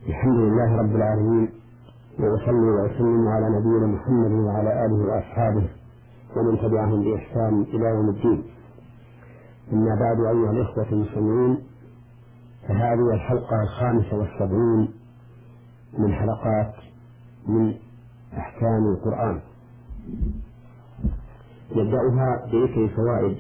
الحمد لله رب العالمين، وأصلي وأسلم على نبينا محمد وعلى آله وأصحابه ومن تبعهم بإحسان إلى يوم الدين. أما بعد، أيها الإخوة المسلمين، فهذه الحلقة 75 من حلقات من أحكام القرآن، نبدأها بذكر فوائد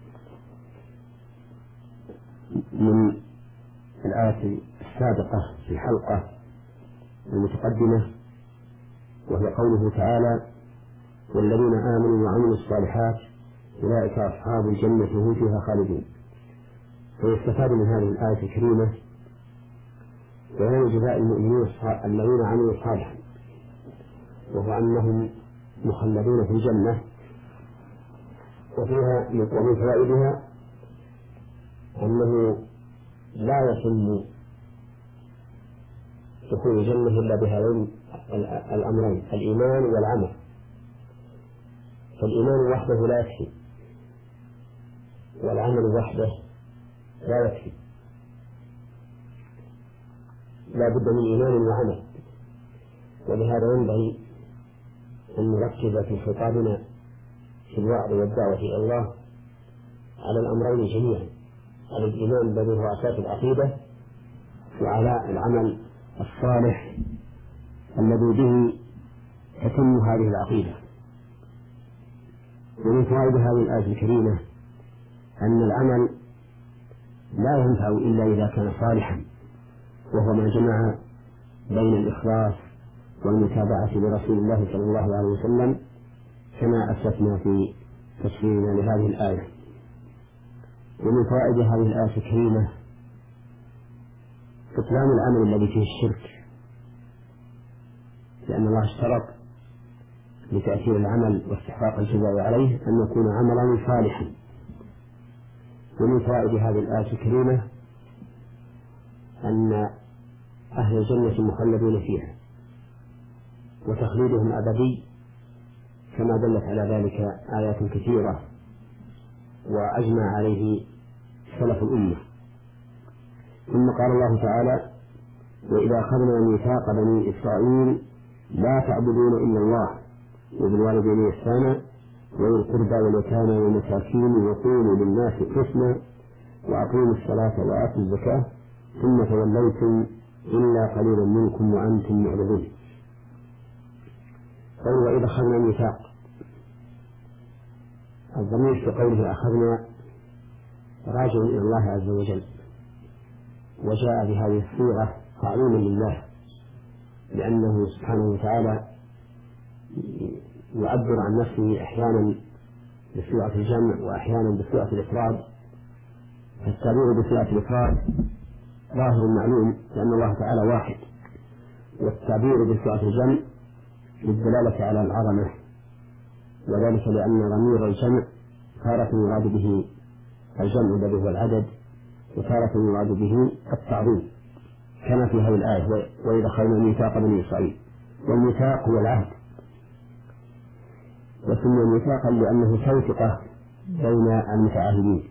من الآية السابقة في الحلقة المتقدمة، وهي قوله تعالى: والذين آمنوا وعملوا الصالحات أولئك أصحاب الجنة هم فيها خالدون. ويستفاد من هذه الآية الكريمة بيان جزاء المؤمنين الذين عملوا صالحا، وهو أنهم مخلدون في الجنة. ومن فوائدها أنه لا يتم دخول الجنة إلا بهذين الأمرين: الإيمان والعمل. فالإيمان وحده لا يكفي، والعمل وحده لا يكفي، لا بد من إيمان وعمل. ولهذا ينبغي أن نركز في خطابنا في الوعظ والدعوة إلى الله على الأمرين جميعا: على الإيمان الذي هو أساس العقيدة، وعلى العمل الصالح الذي به تتم هذه العقيدة. ومن فوائد هذه الآية الكريمة أن العمل لا ينفع إلا إذا كان صالحا، وهو ما جمع بين الإخلاص والمتابعة لرسول الله صلى الله عليه وسلم، كما أسسنا في تفسيرنا لهذه الآية. ومن فوائد هذه الآية الكريمة بطلان العمل الذي فيه الشرك، لأن الله اشترط لتأثير العمل واستحقاق الجزاء عليه أن يكون عملا صالحا. ومن فوائد هذه الآية الكريمة أن أهل الجنة مخلدون فيها، وتخليدهم أبدي، كما دلت على ذلك آيات كثيرة وأجمع عليه سلف الأمة. ثم قال الله تعالى: وإذا أخذنا ميثاق بني إسرائيل لا تعبدون إلا الله وبالوالدين إحسانا وذي القربى واليتامى والمساكين وقولوا للناس حسنا وأقيموا الصلاة وآتوا الزكاة ثم توليتم إلا قليلا منكم وأنتم معرضون. قول وإذا أخذنا ميثاق، الضمير في قوله أخذنا راجع إلى الله عز وجل، وجاء بهذه الصيغة تعظيما لله، لأنه سبحانه وتعالى يعبر عن نفسه أحيانا بصيغة الجمع وأحيانا بصيغة الإفراد. فالتعبير بصيغة الإفراد ظاهر معلوم، لأن الله تعالى واحد، والتعبير بصيغة الجمع للدلالة على العظمة، وذلك لأن ضمير الجمع تارة يراد به الجمع الذي هو العدد، وتارة يراد به التعظيم، كما في هذه الآية: وإذا أخذنا ميثاق بني إسرائيل. والميثاق هو العهد، وسمي ميثاقا لأنه توثقة بين المتعاهدين.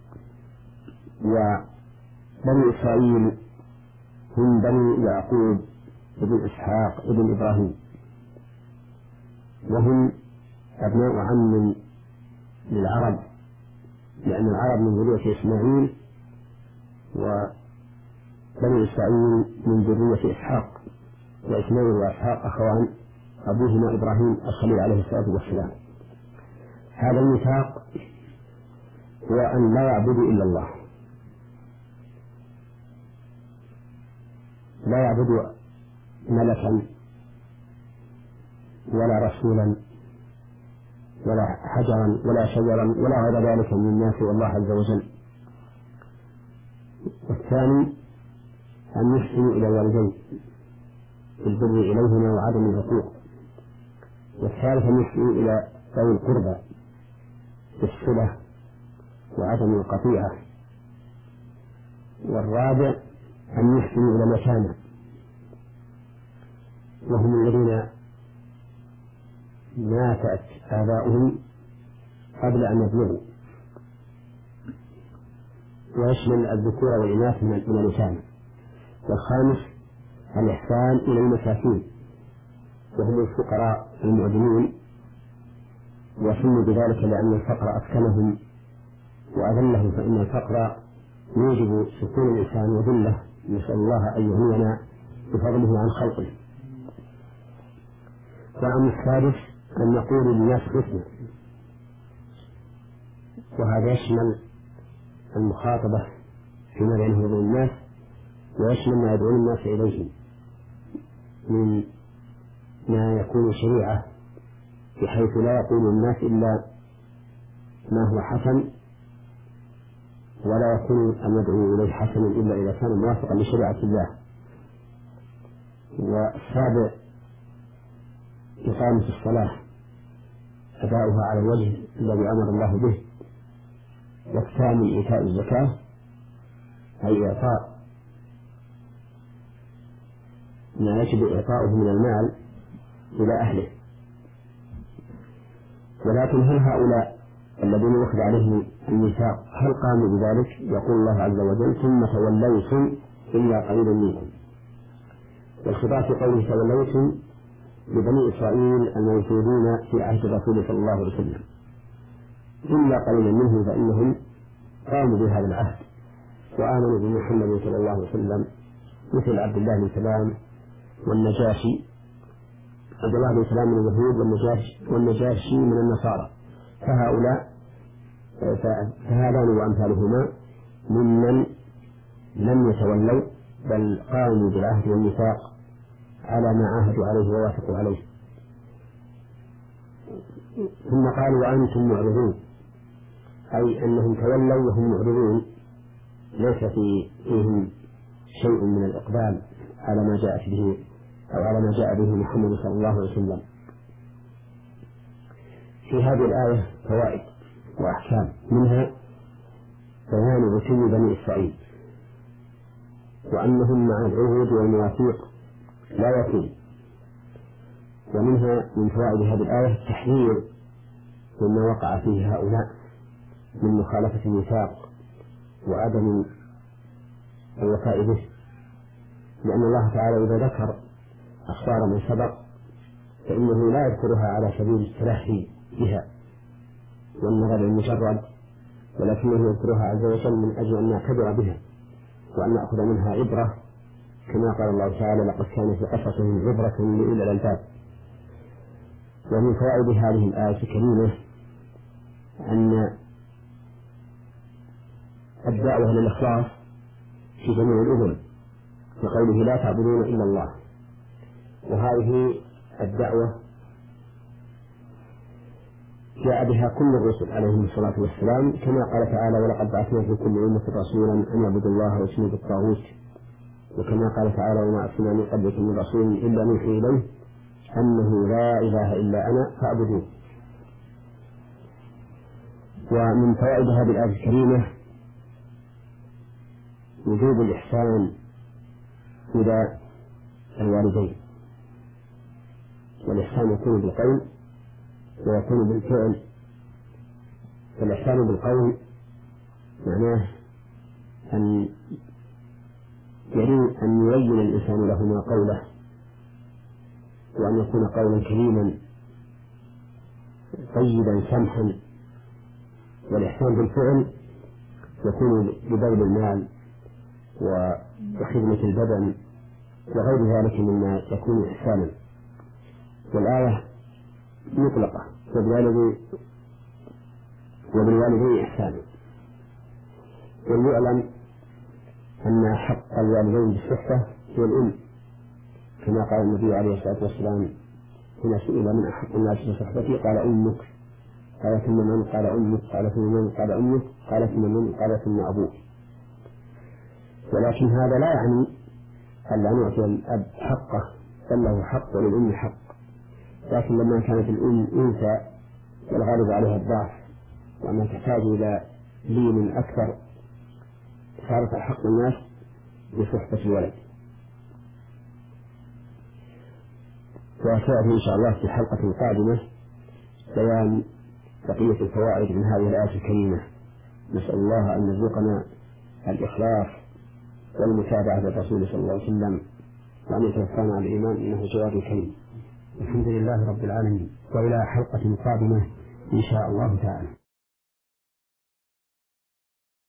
وبني إسرائيل هم بني يعقوب ابن إسحاق ابن إبراهيم، وهم أبناء عم للعرب، لأن العرب من ذرية إسماعيل، وبني إسرائيل من ذرية إسحاق، وإسماعيل وإسحاق أخوان أبوهما إبراهيم الخليل عليه الصلاة والسلام. هذا الميثاق هو أن لا يعبدوا إلا الله، لا يعبدوا ملكا ولا رسولا ولا حجرا ولا شجرا ولا غير ذلك من الناس والله عز وجل. والثاني أن يحسنوا إلى الوالدين بالبر إليهما وعدم العقوق. والثالث أن يحسنوا إلى ذوي القربى بالصلة وعدم القطيعة. والرابع أن يحسنوا إلى اليتامى، وهم الذين ماتت آباؤهم قبل أن يبلغوا، ويشمل الذكور والإناث من اليتامى. والخامس الإحسان إلى المساكين وهم الفقراء المعدمين، وسموا بذلك لأن الفقر أسكنهم وأذلهم، فإن الفقر يوجب سكون الإنسان وذله، نسأل الله أن يغنينا بفضله عن خلقه. والأمر السادس أن نقول للناس حسنا، وهذا يشمل المخاطبة فيما بينه وبين الناس، ويشمل ما يدعون الناس إليه من ما يكون شريعة، بحيث لا يقول الناس إلا ما هو حسن، ولا يكون أن يدعو إليه حسنا إلا إذا كان موافقا لشريعة الله. والسابع إقامة الصلاة، أداؤها على الوجه الذي أمر الله به، والثامن إيتاء الزكاة، أي إعطاء ما يجب إعطاؤه من المال إلى أهله. ولكن هل هؤلاء الذين يخذ عليهم الميثاق هل قاموا بذلك؟ يقول الله عز وجل: ثم توليتم إلا قليلا منكم. والخطاب في قوله توليتم لبني إسرائيل الموجودين في عهد الرسول صلى الله عليه وسلم، إلا قليلا منهم فإنهم قاموا بهذا العهد وآمنوا بمحمد صلى الله عليه وسلم، مثل عبد الله بن سلام والنجاشي، عبد الله بن سلام من اليهود والنجاشي من النصارى. فهذان وأمثالهما ممن لم يتولوا بل قاموا بالعهد والميثاق على ما عاهدوا عليه ووافقوا عليه. ثم قالوا: وأنتم معرضون، أي أنهم تولوا وهم معرضون، ليس فيهم شيء من الإقبال على ما جاءت به أو على ما جاء به محمد صلى الله عليه وسلم. في هذه الآية فوائد وأحكام، منها بيان عتو بني إسرائيل وأنهم مع العهود والمواثيق لا يكون. ومنها من فوائد هذه الآية التحذير مما وقع فيه هؤلاء من مخالفة الميثاق وعدم الوفاء به، لأن الله تعالى إذا ذكر أخبار من سبق فإنه لا يذكرها على سبيل التلهي بها والنظر المجرد، ولكنه يذكرها عز وجل من أجل أن نعتبر بها وأن نأخذ منها عبرة، كما قال الله تعالى: لقد كان في قصصهم عبرة لأولي الألباب. ومن فوائد هذه الآية الكريمة أن الدعوة للإخلاص في جميع الأمور، وقوله: لا تعبدون إلا الله. وهذه الدعوة جاء بها كل الرسل عليهم الصلاة والسلام، كما قال تعالى: ولقد بعثنا في كل أمة رسولا أن يعبدوا الله واجتنبوا الطاغوت. وكما قال تعالى: وما أرسلنا من قبلك من رسول إلا نوحي إليه أنه لا إله إلا أنا فاعبدوه. ومن فوائد هذه الآية الكريمة وجوب الإحسان إلى الوالدين، والإحسان يكون بالقول ويكون بالفعل. فالإحسان بالقول معناه أن يبين الإنسان لهما قوله، وأن يكون قولا كريما طيبا سمحا. والإحسان بالفعل يكون ببذل المال وخدمة البدن وغير ذلك مما يكون إحسانا. والآية مطلقة: وبالوالدين إحسانا. وليعلم أن حق الوالدين بالصحبة هو الأم، كما قال النبي عليه الصلاة والسلام حين سئل: من أحق الناس بصحبتي؟ قال: أمك. قال: ثم من؟ قال: أمك. قال: ثم من؟ قال: أمك. قال: ثم من؟ قال: ثم أبوك. ولكن هذا لا يعني أن لا نعطي الأب حقه، بل له حق وللأم حق. لكن لما كانت الأم أنثى والغالب عليها الضعف وأنها تحتاج إلى لين أكثر، صارت أحق الناس بصحبة الولد. وسيأتي إن شاء الله في حلقة قادمة بيان بقية الفوائد من هذه الآية الكريمة. نسأل الله أن يرزقنا الإخلاص والمتابعة للرسول صلى الله عليه وسلم وأن يتوفانا على الإيمان إنه جواد كريم. الحمد لله رب العالمين، وإلى حلقة قادمة إن شاء الله تعالى.